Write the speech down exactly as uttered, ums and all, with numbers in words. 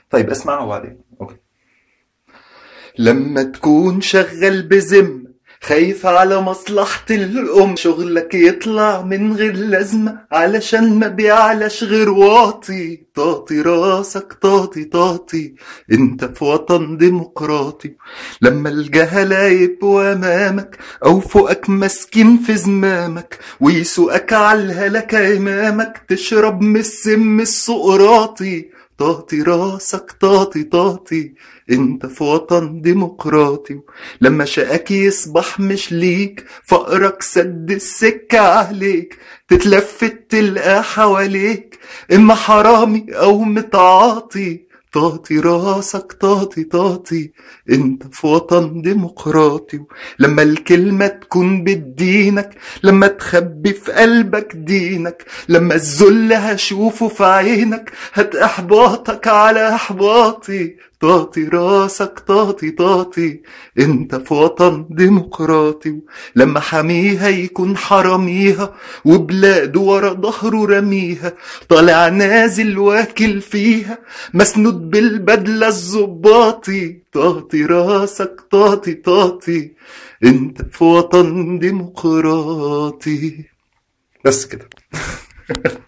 طيب اسمعها وبعدين. اوكي. لما تكون شغال بذم، خايف على مصلحة الأم، شغلك يطلع من غير لازمة علشان ما بيعلاش غير واطي، طاطي راسك طاطي طاطي، انت في وطن ديمقراطي. لما الجهلة يبقوا أمامك أو فوقك مسكين في زمامك، ويسوقك على الهلكة إمامك، تشرب من السم السقراطي، طاطي راسك طاطي طاطي، انت في وطن ديمقراطي. لما شقاك يصبح مش ليك، فقرك سد السكة عليك، تتلفت تلقى حواليك اما حرامي او متعاطي، طاطي راسك طاطي طاطي، انت في وطن ديمقراطي. لما الكلمة تكون بدينك، لما تخبي في قلبك دينك، لما الذل هشوفه في عينك، هات احباطك على احباطي، طاطي راسك طاطي طاطي، انت في وطن ديمقراطي. لما حميها يكون حراميها، وبلاده ورا ظهره رميها، طالع نازل واكل فيها، مسنود بالبدلة الزباطي، طاطي راسك طاطي طاطي، انت في وطن ديمقراطي. بس كده.